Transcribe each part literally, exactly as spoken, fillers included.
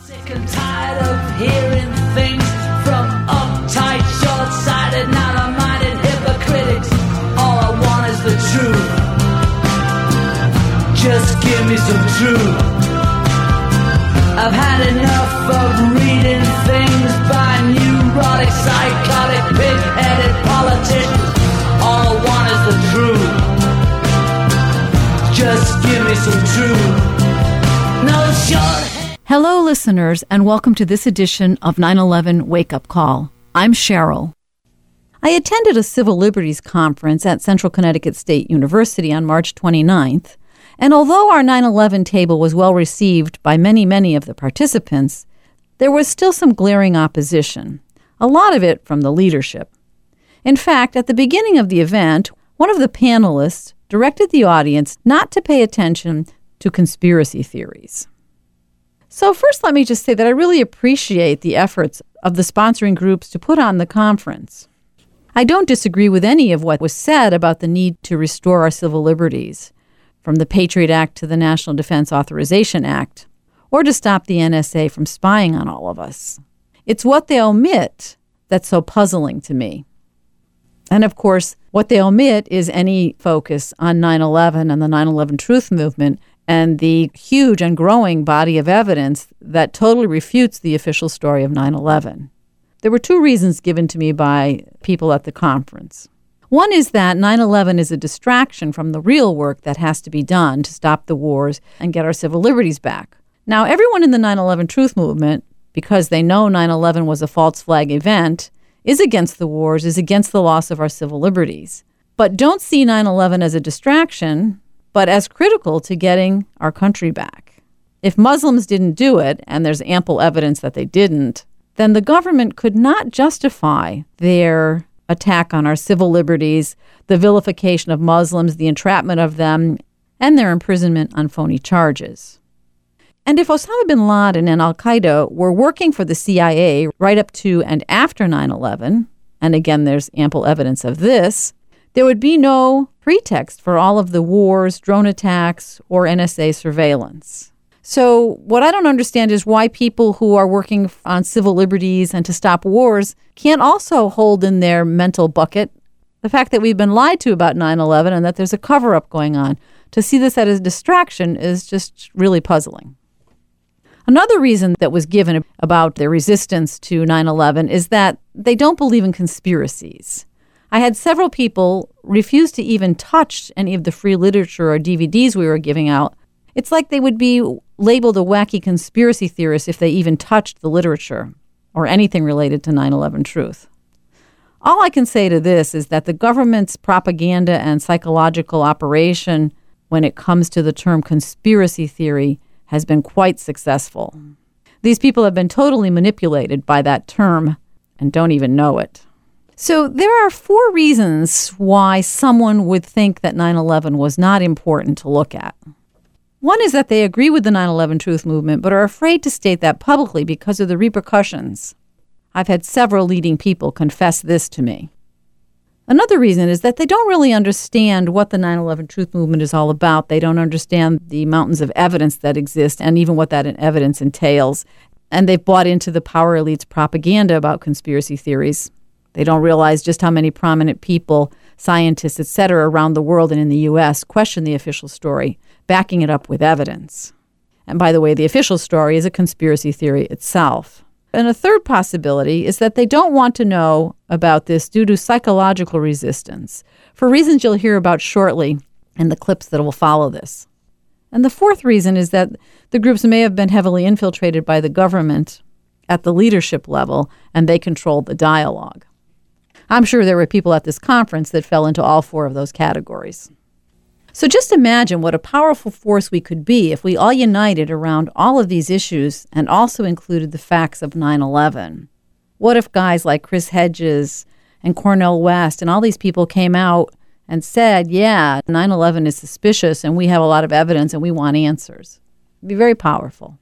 Sick and tired of hearing things from uptight, short-sighted, narrow-minded hypocrites. All I want is the truth. Just give me some truth. I've had enough of reading things by neurotic, psychotic, pig-headed politicians. All I want is the truth. Just give me some truth. No short. Hello, listeners, and welcome to this edition of nine eleven Wake Up Call. I'm Cheryl. I attended a civil liberties conference at Central Connecticut State University on March twenty-ninth, and although our nine eleven table was well received by many, many of the participants, there was still some glaring opposition, a lot of it from the leadership. In fact, at the beginning of the event, one of the panelists directed the audience not to pay attention to conspiracy theories. So first, let me just say that I really appreciate the efforts of the sponsoring groups to put on the conference. I don't disagree with any of what was said about the need to restore our civil liberties, from the Patriot Act to the National Defense Authorization Act, or to stop the N S A from spying on all of us. It's what they omit that's so puzzling to me. And of course, what they omit is any focus on nine eleven and the nine eleven Truth Movement and the huge and growing body of evidence that totally refutes the official story of nine eleven. There were two reasons given to me by people at the conference. One is that nine eleven is a distraction from the real work that has to be done to stop the wars and get our civil liberties back. Now, everyone in the nine eleven Truth Movement, because they know nine eleven was a false flag event, is against the wars, is against the loss of our civil liberties. But don't see nine eleven as a distraction, but as critical to getting our country back. If Muslims didn't do it, and there's ample evidence that they didn't, then the government could not justify their attack on our civil liberties, the vilification of Muslims, the entrapment of them, and their imprisonment on phony charges. And if Osama bin Laden and al-Qaeda were working for the C I A right up to and after nine eleven, and again there's ample evidence of this, there would be no pretext for all of the wars, drone attacks, or N S A surveillance. So what I don't understand is why people who are working on civil liberties and to stop wars can't also hold in their mental bucket the fact that we've been lied to about nine eleven and that there's a cover-up going on. To see this as a distraction is just really puzzling. Another reason that was given about their resistance to nine eleven is that they don't believe in conspiracies. I had several people refuse to even touch any of the free literature or D V Ds we were giving out. It's like they would be labeled a wacky conspiracy theorist if they even touched the literature or anything related to nine eleven truth. All I can say to this is that the government's propaganda and psychological operation when it comes to the term conspiracy theory has been quite successful. These people have been totally manipulated by that term and don't even know it. So there are four reasons why someone would think that nine eleven was not important to look at. One is that they agree with the nine eleven Truth Movement but are afraid to state that publicly because of the repercussions. I've had several leading people confess this to me. Another reason is that they don't really understand what the nine eleven Truth Movement is all about. They don't understand the mountains of evidence that exist and even what that evidence entails. And they've bought into the power elite's propaganda about conspiracy theories. They don't realize just how many prominent people, scientists, et cetera, around the world and in the U S question the official story, backing it up with evidence. And by the way, the official story is a conspiracy theory itself. And a third possibility is that they don't want to know about this due to psychological resistance, for reasons you'll hear about shortly in the clips that will follow this. And the fourth reason is that the groups may have been heavily infiltrated by the government at the leadership level, and they controlled the dialogue. I'm sure there were people at this conference that fell into all four of those categories. So just imagine what a powerful force we could be if we all united around all of these issues and also included the facts of nine eleven. What if guys like Chris Hedges and Cornel West and all these people came out and said, yeah, nine eleven is suspicious and we have a lot of evidence and we want answers? It'd be very powerful.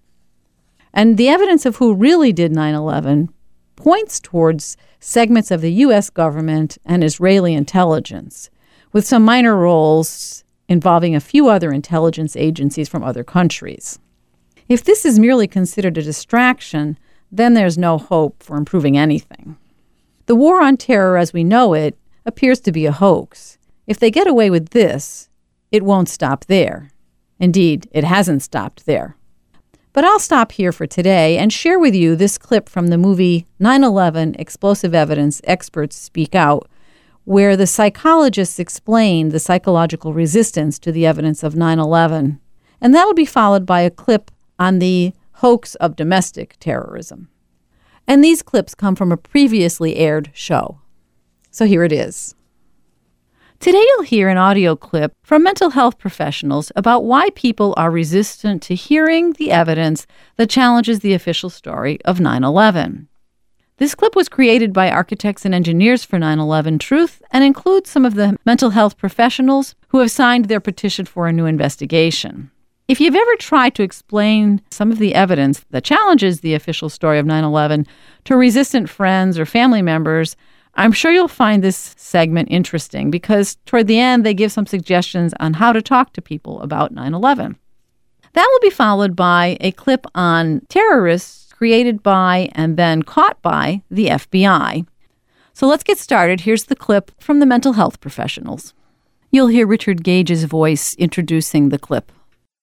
And the evidence of who really did nine eleven points towards segments of the U S government and Israeli intelligence, with some minor roles involving a few other intelligence agencies from other countries. If this is merely considered a distraction, then there's no hope for improving anything. The war on terror as we know it appears to be a hoax. If they get away with this, it won't stop there. Indeed, it hasn't stopped there. But I'll stop here for today and share with you this clip from the movie nine eleven Explosive Evidence Experts Speak Out, where the psychologists explain the psychological resistance to the evidence of nine eleven. And that'll be followed by a clip on the hoax of domestic terrorism. And these clips come from a previously aired show. So here it is. Today you'll hear an audio clip from mental health professionals about why people are resistant to hearing the evidence that challenges the official story of nine eleven. This clip was created by architects and engineers for nine eleven Truth and includes some of the mental health professionals who have signed their petition for a new investigation. If you've ever tried to explain some of the evidence that challenges the official story of nine eleven to resistant friends or family members, I'm sure you'll find this segment interesting because toward the end, they give some suggestions on how to talk to people about nine eleven. That will be followed by a clip on terrorists created by and then caught by the F B I. So let's get started. Here's the clip from the mental health professionals. You'll hear Richard Gage's voice introducing the clip.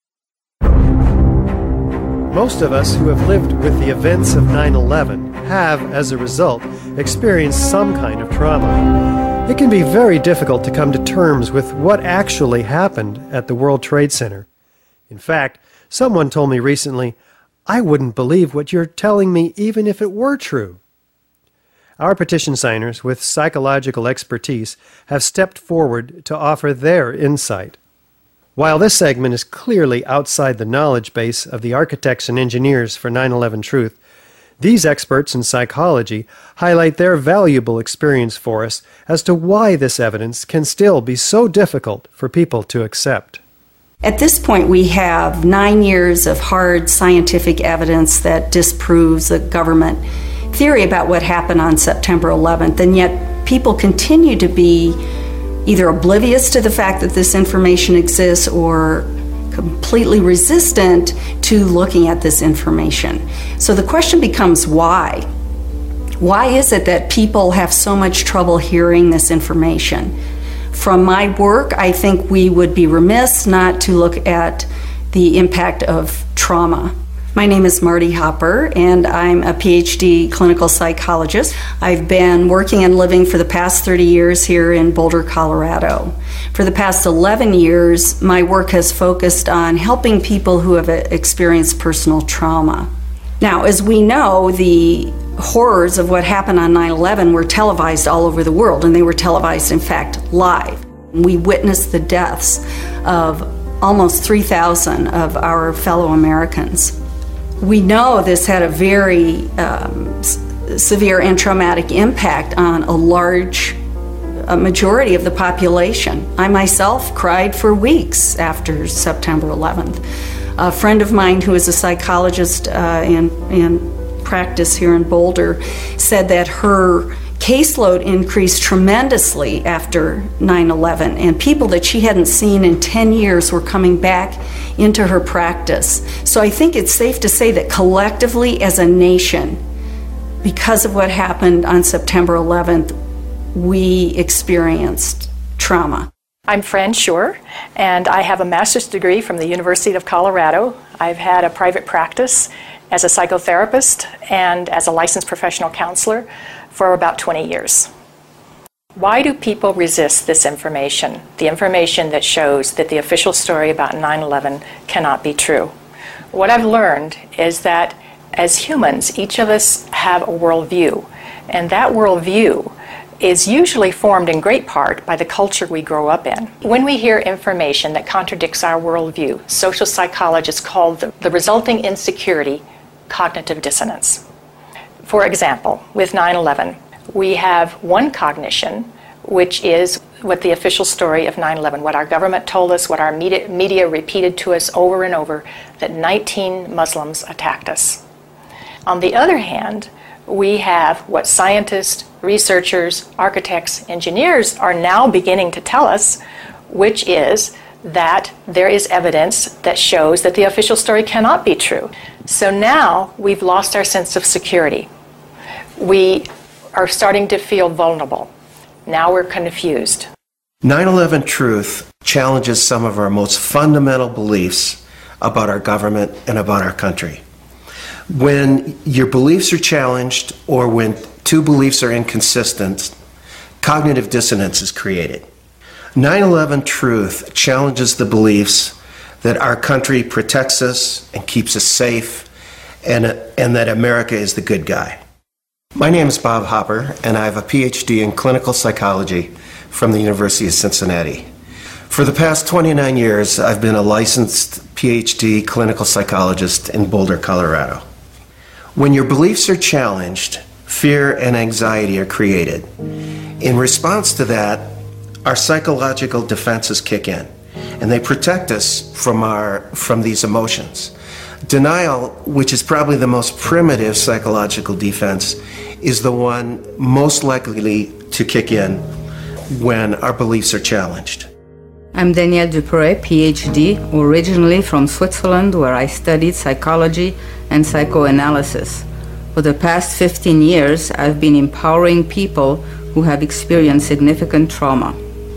Most of us who have lived with the events of nine eleven have, as a result, experienced some kind of trauma. It can be very difficult to come to terms with what actually happened at the World Trade Center. In fact, someone told me recently, "I wouldn't believe what you're telling me even if it were true." Our petition signers with psychological expertise have stepped forward to offer their insight. While this segment is clearly outside the knowledge base of the architects and engineers for nine eleven Truth, these experts in psychology highlight their valuable experience for us as to why this evidence can still be so difficult for people to accept. At this point, we have nine years of hard scientific evidence that disproves the government theory about what happened on September eleventh, and yet people continue to be either oblivious to the fact that this information exists or completely resistant to looking at this information. So the question becomes why? Why is it that people have so much trouble hearing this information? From my work, I think we would be remiss not to look at the impact of trauma. My name is Marty Hopper, and I'm a P H D clinical psychologist. I've been working and living for the past thirty years here in Boulder, Colorado. For the past eleven years, my work has focused on helping people who have experienced personal trauma. Now, as we know, the horrors of what happened on nine eleven were televised all over the world, and they were televised, in fact, live. We witnessed the deaths of almost three thousand of our fellow Americans. We know this had a very um, s- severe and traumatic impact on a large a majority of the population. I myself cried for weeks after September eleventh. A friend of mine who is a psychologist uh, in, in practice here in Boulder said that her caseload increased tremendously after nine eleven, and people that she hadn't seen in ten years were coming back into her practice. So I think it's safe to say that collectively as a nation, because of what happened on September eleventh, we experienced trauma. I'm Fran Schur, and I have a master's degree from the University of Colorado. I've had a private practice as a psychotherapist and as a licensed professional counselor for about twenty years. Why do people resist this information, the information that shows that the official story about nine eleven cannot be true? What I've learned is that as humans, each of us have a worldview, and that worldview is usually formed in great part by the culture we grow up in. When we hear information that contradicts our worldview, social psychologists call the, the resulting insecurity cognitive dissonance. For example, with nine eleven, we have one cognition, which is what the official story of nine eleven, what our government told us, what our media, media repeated to us over and over, that nineteen Muslims attacked us. On the other hand, we have what scientists, researchers, architects, engineers are now beginning to tell us, which is that there is evidence that shows that the official story cannot be true. So now we've lost our sense of security. We are starting to feel vulnerable. Now we're confused. nine eleven Truth challenges some of our most fundamental beliefs about our government and about our country. When your beliefs are challenged or when two beliefs are inconsistent, cognitive dissonance is created. nine eleven Truth challenges the beliefs that our country protects us and keeps us safe and, and that America is the good guy. My name is Bob Hopper, and I have a P H D in clinical psychology from the University of Cincinnati. For the past twenty-nine years, I've been a licensed P H D clinical psychologist in Boulder, Colorado. When your beliefs are challenged, fear and anxiety are created. In response to that, our psychological defenses kick in, and they protect us from our from these emotions. Denial, which is probably the most primitive psychological defense, is the one most likely to kick in when our beliefs are challenged. I'm Danielle Dupré, P H D, originally from Switzerland, where I studied psychology and psychoanalysis. For the past fifteen years, I've been empowering people who have experienced significant trauma.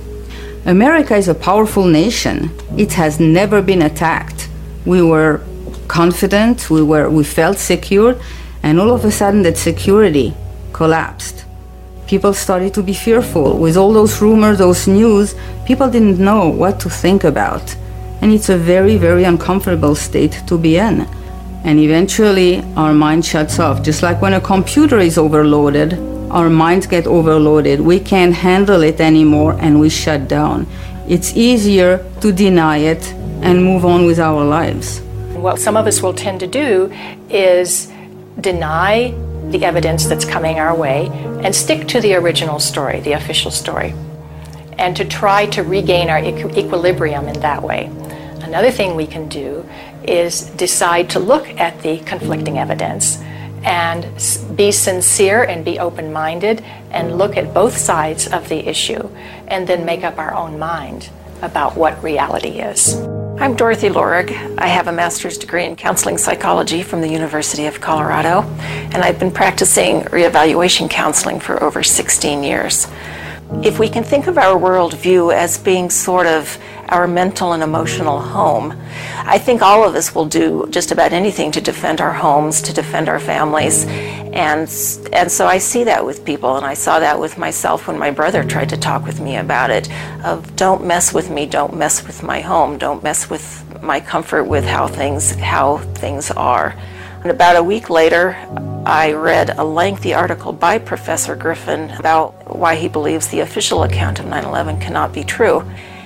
America is a powerful nation. It has never been attacked. We were confident, we were, we felt secure, and all of a sudden that security collapsed. People started to be fearful. With all those rumors, those news, people didn't know what to think about. And it's a very, very uncomfortable state to be in. And eventually, our mind shuts off. Just like when a computer is overloaded, our minds get overloaded. We can't handle it anymore, and we shut down. It's easier to deny it and move on with our lives. What some of us will tend to do is deny the evidence that's coming our way and stick to the original story, the official story, and to try to regain our equ- equilibrium in that way. Another thing we can do is decide to look at the conflicting evidence and be sincere and be open-minded and look at both sides of the issue and then make up our own mind about what reality is. I'm Dorothy Lorig. I have a master's degree in counseling psychology from the University of Colorado, and I've been practicing reevaluation counseling for over sixteen years. If we can think of our worldview as being sort of our mental and emotional home, I think all of us will do just about anything to defend our homes, to defend our families. And, and so I see that with people, and I saw that with myself when my brother tried to talk with me about it, of don't mess with me, don't mess with my home, don't mess with my comfort with how things, how things are. And about a week later, I read a lengthy article by Professor Griffin about why he believes the official account of nine eleven cannot be true.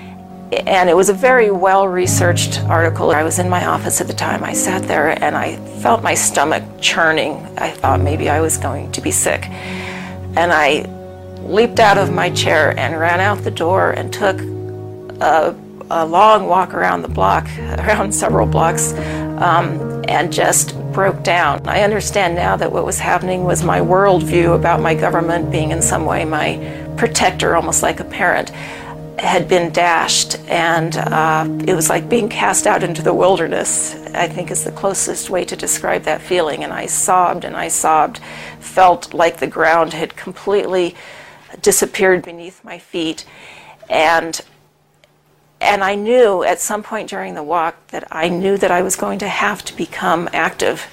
And it was a very well-researched article. I was in my office at the time. I sat there and I felt my stomach churning. I thought maybe I was going to be sick. And I leaped out of my chair and ran out the door and took a, a long walk around the block, around several blocks, um, and just broke down. I understand now that what was happening was my worldview about my government being in some way my protector, almost like a parent, had been dashed, and uh, it was like being cast out into the wilderness, I think is the closest way to describe that feeling. And I sobbed and I sobbed, felt like the ground had completely disappeared beneath my feet. And and I knew at some point during the walk that I knew that I was going to have to become active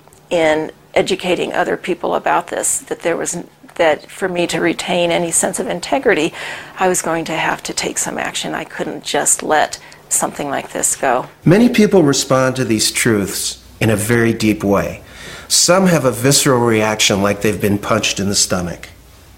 in educating other people about this, that there was that for me to retain any sense of integrity, I was going to have to take some action. I couldn't just let something like this go. Many people respond to these truths in a very deep way. Some have a visceral reaction like they've been punched in the stomach.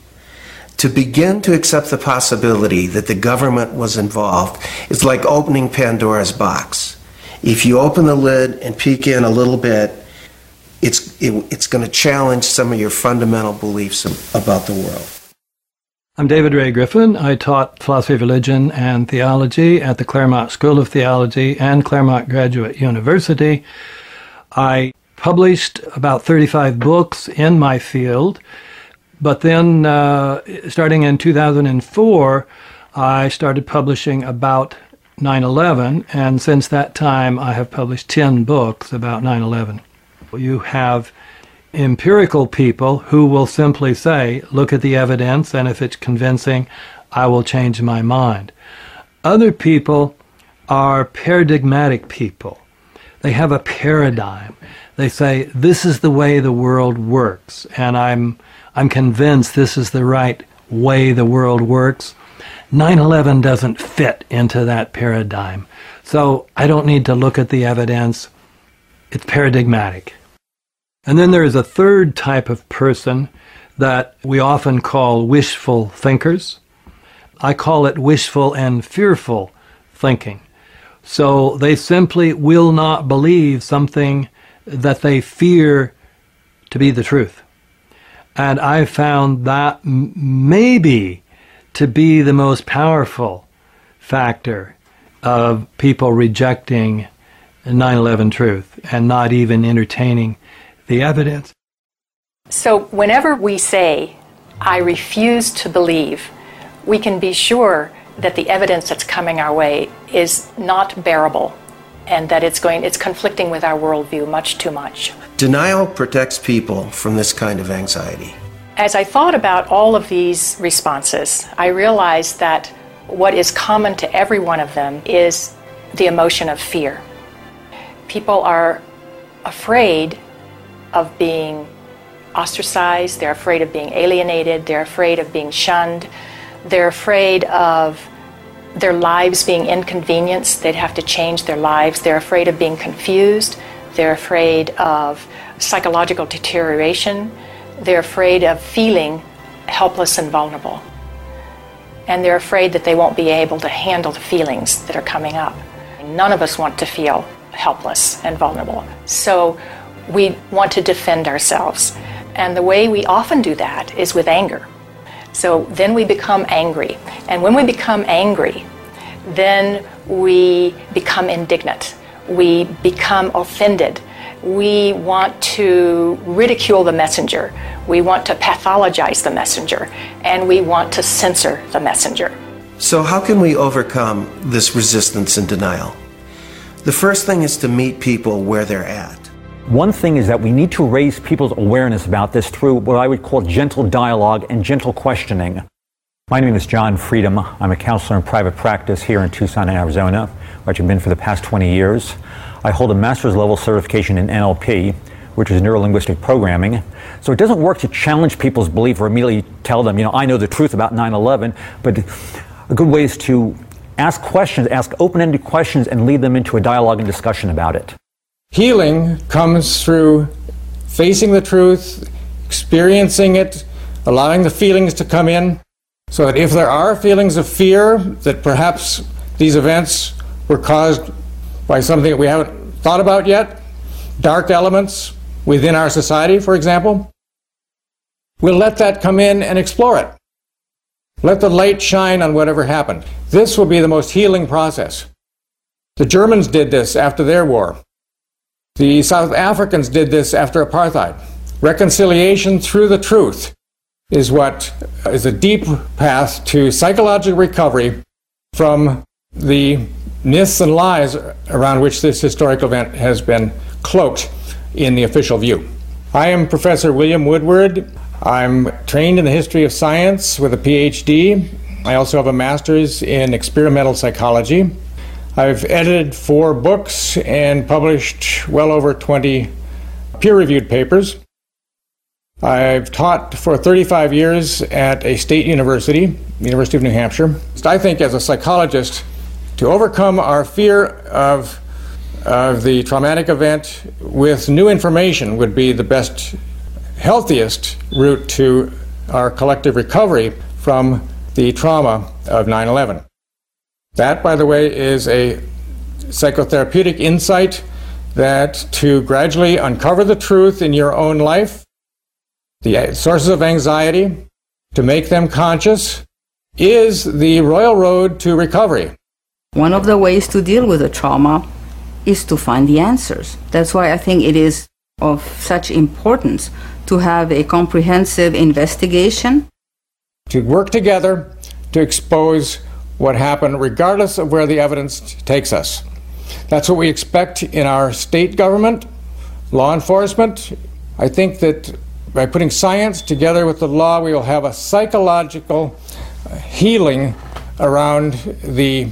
To begin to accept the possibility that the government was involved is like opening Pandora's box. If you open the lid and peek in a little bit, It's it, it's going to challenge some of your fundamental beliefs about the world. I'm David Ray Griffin. I taught philosophy of religion and theology at the Claremont School of Theology and Claremont Graduate University. I published about thirty-five books in my field, but then uh, starting in two thousand four, I started publishing about nine eleven, and since that time I have published ten books about nine eleven. You have empirical people who will simply say, look at the evidence, and if it's convincing, I will change my mind. Other people are paradigmatic people. They have a paradigm. They say, this is the way the world works, and I'm I'm convinced this is the right way the world works. nine eleven doesn't fit into that paradigm. So I don't need to look at the evidence. It's paradigmatic. And then there is a third type of person that we often call wishful thinkers. I call it wishful and fearful thinking. So they simply will not believe something that they fear to be the truth. And I found that m- maybe to be the most powerful factor of people rejecting nine eleven truth and not even entertaining the evidence. So whenever we say, I refuse to believe, we can be sure that the evidence that's coming our way is not bearable and that it's going, it's conflicting with our worldview much too much. Denial protects people from this kind of anxiety. As I thought about all of these responses, I realized that what is common to every one of them is the emotion of fear. People are afraid of being ostracized, they're afraid of being alienated, they're afraid of being shunned, they're afraid of their lives being inconvenienced, they'd have to change their lives, they're afraid of being confused, they're afraid of psychological deterioration, they're afraid of feeling helpless and vulnerable, and they're afraid that they won't be able to handle the feelings that are coming up. None of us want to feel helpless and vulnerable. So we want to defend ourselves. And the way we often do that is with anger. So then we become angry. And when we become angry, then we become indignant. We become offended. We want to ridicule the messenger. We want to pathologize the messenger. And we want to censor the messenger. So how can we overcome this resistance and denial? The first thing is to meet people where they're at. One thing is that we need to raise people's awareness about this through what I would call gentle dialogue and gentle questioning. My name is John Freedom. I'm a counselor in private practice here in Tucson, Arizona, where I've been for the past twenty years. I hold a master's level certification in N L P, which is neuro-linguistic programming. So it doesn't work to challenge people's belief or immediately tell them, you know, I know the truth about nine eleven, but a good way is to ask questions, ask open-ended questions, and lead them into a dialogue and discussion about it. Healing comes through facing the truth, experiencing it, allowing the feelings to come in, so that if there are feelings of fear that perhaps these events were caused by something that we haven't thought about yet, dark elements within our society, for example, we'll let that come in and explore it. Let the light shine on whatever happened. This will be the most healing process. The Germans did this after their war. The South Africans did this after apartheid. Reconciliation through the truth is what is a deep path to psychological recovery from the myths and lies around which this historic event has been cloaked in the official view. I am Professor William Woodward. I'm trained in the history of science with a P H D. I also have a master's in experimental psychology. I've edited four books and published well over twenty peer-reviewed papers. I've taught for thirty-five years at a state university, University of New Hampshire. I think as a psychologist, to overcome our fear of, of the traumatic event with new information would be the best, healthiest route to our collective recovery from the trauma of nine eleven. That, by the way, is a psychotherapeutic insight that to gradually uncover the truth in your own life, the sources of anxiety, to make them conscious, is the royal road to recovery. One of the ways to deal with the trauma is to find the answers. That's why I think it is of such importance to have a comprehensive investigation. To work together to expose what happened regardless of where the evidence takes us. That's what we expect in our state government, law enforcement. I think that by putting science together with the law, we will have a psychological healing around the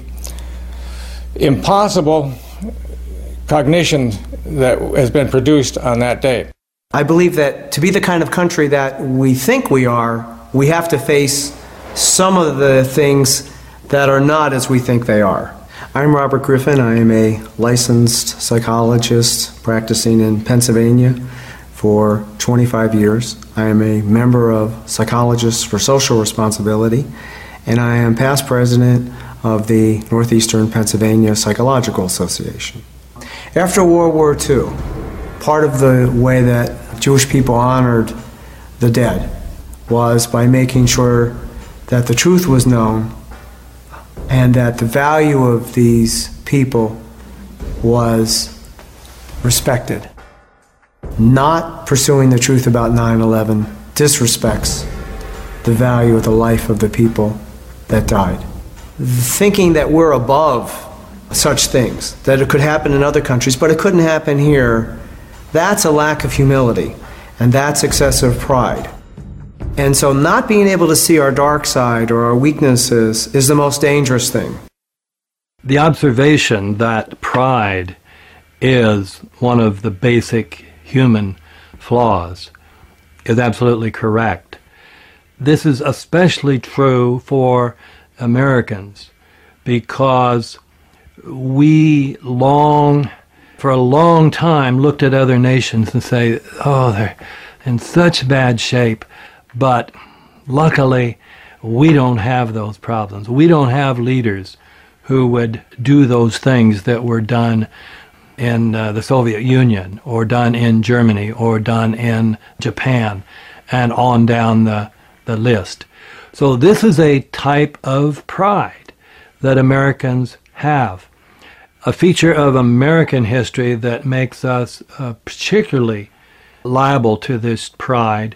impossible cognition that has been produced on that day. I believe that to be the kind of country that we think we are, we have to face some of the things that are not as we think they are. I'm Robert Griffin. I am a licensed psychologist practicing in Pennsylvania for twenty-five years. I am a member of Psychologists for Social Responsibility, and I am past president of the Northeastern Pennsylvania Psychological Association. After World War Two, part of the way that Jewish people honored the dead was by making sure that the truth was known and that the value of these people was respected. Not pursuing the truth about nine eleven disrespects the value of the life of the people that died. Thinking that we're above such things, that it could happen in other countries, but it couldn't happen here, that's a lack of humility, and that's excessive pride. And so not being able to see our dark side or our weaknesses is the most dangerous thing. The observation that pride is one of the basic human flaws is absolutely correct. This is especially true for Americans because we long, for a long time, looked at other nations and say, oh, they're in such bad shape. But luckily, we don't have those problems. We don't have leaders who would do those things that were done in uh, the Soviet Union, or done in Germany, or done in Japan, and on down the, the list. So this is a type of pride that Americans have. A feature of American history that makes us uh, particularly liable to this pride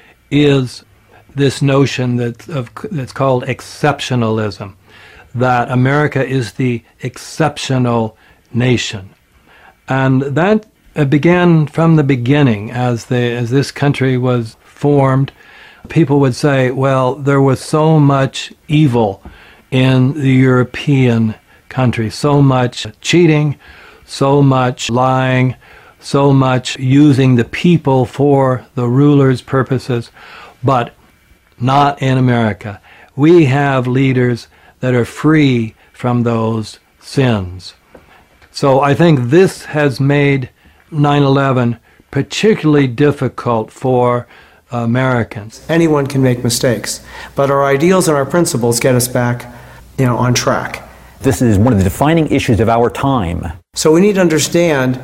is this notion that of, that's called exceptionalism, that America is the exceptional nation. And that began from the beginning. As, the, as this country was formed, people would say, well, there was so much evil in the European countries, so much cheating, so much lying, so much using the people for the ruler's purposes, but not in America. We have leaders that are free from those sins. So I think this has made nine eleven particularly difficult for Americans. Anyone can make mistakes, but our ideals and our principles get us back, you know, on track. This is one of the defining issues of our time. So we need to understand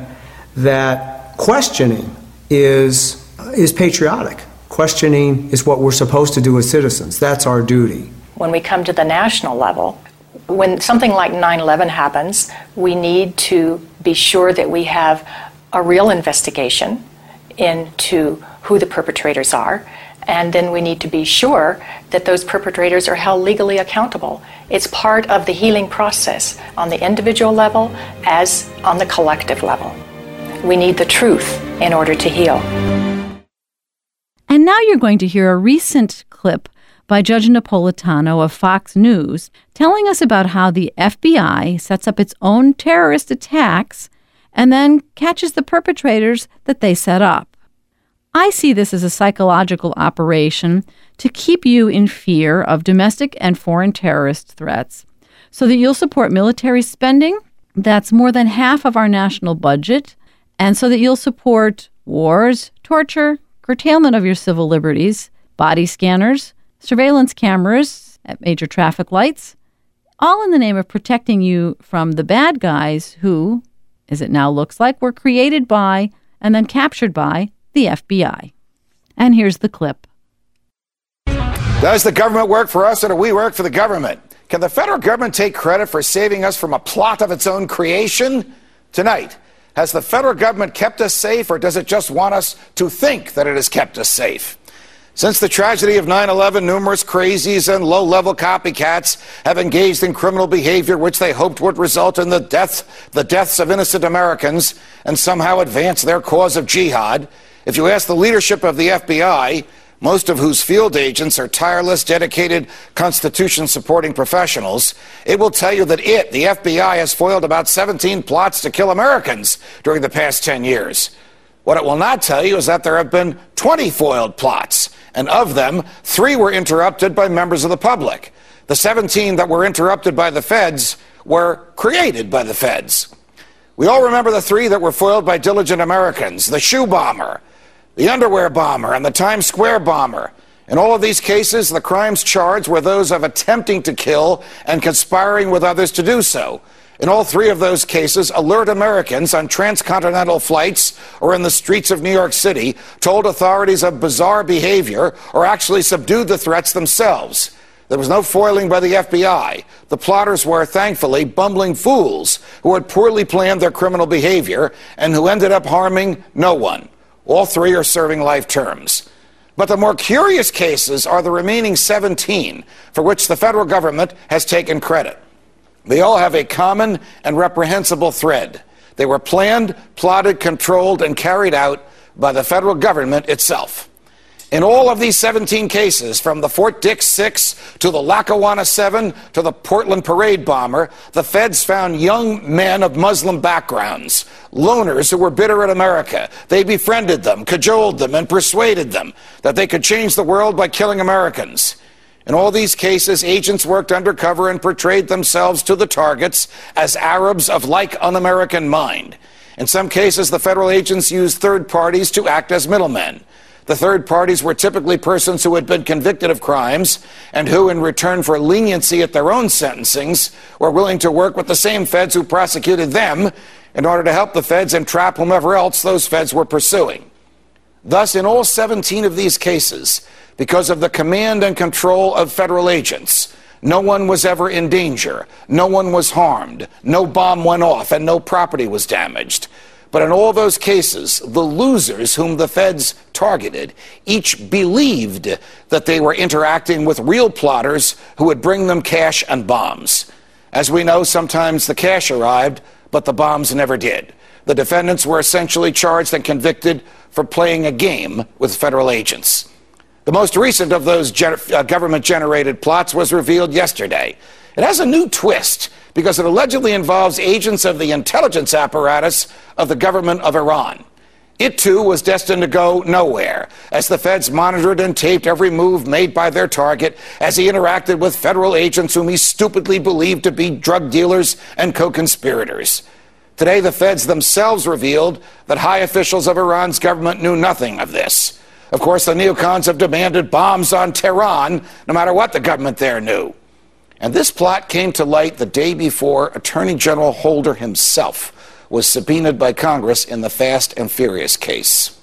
that questioning is is patriotic. Questioning is what we're supposed to do as citizens. That's our duty. When we come to the national level, when something like nine eleven happens, we need to be sure that we have a real investigation into who the perpetrators are, and then we need to be sure that those perpetrators are held legally accountable. It's part of the healing process on the individual level as on the collective level. We need the truth in order to heal. And now you're going to hear a recent clip by Judge Napolitano of Fox News telling us about how the F B I sets up its own terrorist attacks and then catches the perpetrators that they set up. I see this as a psychological operation to keep you in fear of domestic and foreign terrorist threats so that you'll support military spending. That's more than half of our national budget. And so that you'll support wars, torture, curtailment of your civil liberties, body scanners, surveillance cameras at major traffic lights, all in the name of protecting you from the bad guys who, as it now looks like, were created by and then captured by the F B I. And here's the clip. Does the government work for us or do we work for the government? Can the federal government take credit for saving us from a plot of its own creation? Tonight, has the federal government kept us safe, or does it just want us to think that it has kept us safe? Since the tragedy of nine eleven, numerous crazies and low-level copycats have engaged in criminal behavior which they hoped would result in the death, the deaths of innocent Americans and somehow advance their cause of jihad. If you ask the leadership of the F B I, most of whose field agents are tireless, dedicated, Constitution-supporting professionals, it will tell you that it, the F B I, has foiled about seventeen plots to kill Americans during the past ten years. What it will not tell you is that there have been twenty foiled plots, and of them, three were interrupted by members of the public. The seventeen that were interrupted by the feds were created by the feds. We all remember the three that were foiled by diligent Americans: the shoe bomber, the underwear bomber, and the Times Square bomber. In all of these cases, the crimes charged were those of attempting to kill and conspiring with others to do so. In all three of those cases, alert Americans on transcontinental flights or in the streets of New York City told authorities of bizarre behavior or actually subdued the threats themselves. There was no foiling by the F B I. The plotters were, thankfully, bumbling fools who had poorly planned their criminal behavior and who ended up harming no one. All three are serving life terms. But the more curious cases are the remaining seventeen for which the federal government has taken credit. They all have a common and reprehensible thread. They were planned, plotted, controlled, and carried out by the federal government itself. In all of these seventeen cases, from the Fort Dix Six to the Lackawanna Seven to the Portland Parade bomber, the feds found young men of Muslim backgrounds, loners who were bitter at America. They befriended them, cajoled them, and persuaded them that they could change the world by killing Americans. In all these cases, agents worked undercover and portrayed themselves to the targets as Arabs of like un-American mind. In some cases, the federal agents used third parties to act as middlemen. The third parties were typically persons who had been convicted of crimes and who, in return for leniency at their own sentencings, were willing to work with the same feds who prosecuted them in order to help the feds entrap whomever else those feds were pursuing. Thus, in all seventeen of these cases, because of the command and control of federal agents, no one was ever in danger, no one was harmed, no bomb went off, and no property was damaged. But in all those cases, the losers whom the feds targeted each believed that they were interacting with real plotters who would bring them cash and bombs. As we know, sometimes the cash arrived, but the bombs never did. The defendants were essentially charged and convicted for playing a game with federal agents. The most recent of those gener- uh, government-generated plots was revealed yesterday. It has a new twist because it allegedly involves agents of the intelligence apparatus of the government of Iran. It, too, was destined to go nowhere, as the feds monitored and taped every move made by their target as he interacted with federal agents whom he stupidly believed to be drug dealers and co-conspirators. Today, the feds themselves revealed that high officials of Iran's government knew nothing of this. Of course, the neocons have demanded bombs on Tehran, no matter what the government there knew. And this plot came to light the day before Attorney General Holder himself was subpoenaed by Congress in the Fast and Furious case.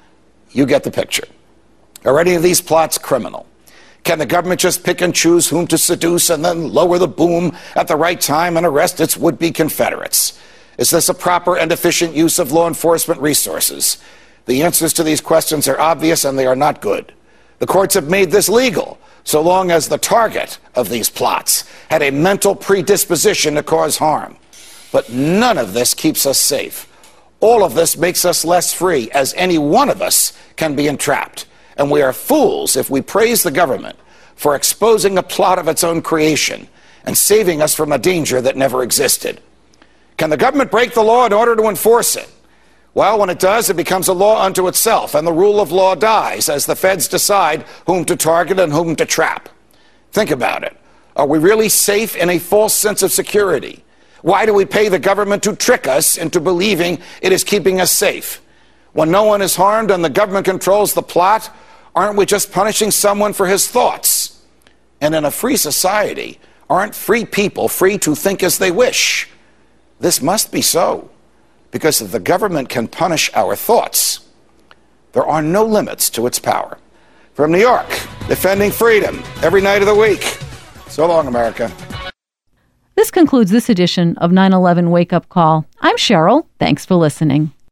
You get the picture. Are any of these plots criminal? Can the government just pick and choose whom to seduce and then lower the boom at the right time and arrest its would-be Confederates? Is this a proper and efficient use of law enforcement resources? The answers to these questions are obvious, and they are not good. The courts have made this legal, so long as the target of these plots had a mental predisposition to cause harm. But none of this keeps us safe. All of this makes us less free, as any one of us can be entrapped. And we are fools if we praise the government for exposing a plot of its own creation and saving us from a danger that never existed. Can the government break the law in order to enforce it? Well, when it does, it becomes a law unto itself, and the rule of law dies as the feds decide whom to target and whom to trap. Think about it. Are we really safe in a false sense of security? Why do we pay the government to trick us into believing it is keeping us safe? When no one is harmed and the government controls the plot, aren't we just punishing someone for his thoughts? And in a free society, aren't free people free to think as they wish? This must be so. Because if the government can punish our thoughts, there are no limits to its power. From New York, defending freedom every night of the week. So long, America. This concludes this edition of nine eleven Wake Up Call. I'm Cheryl. Thanks for listening.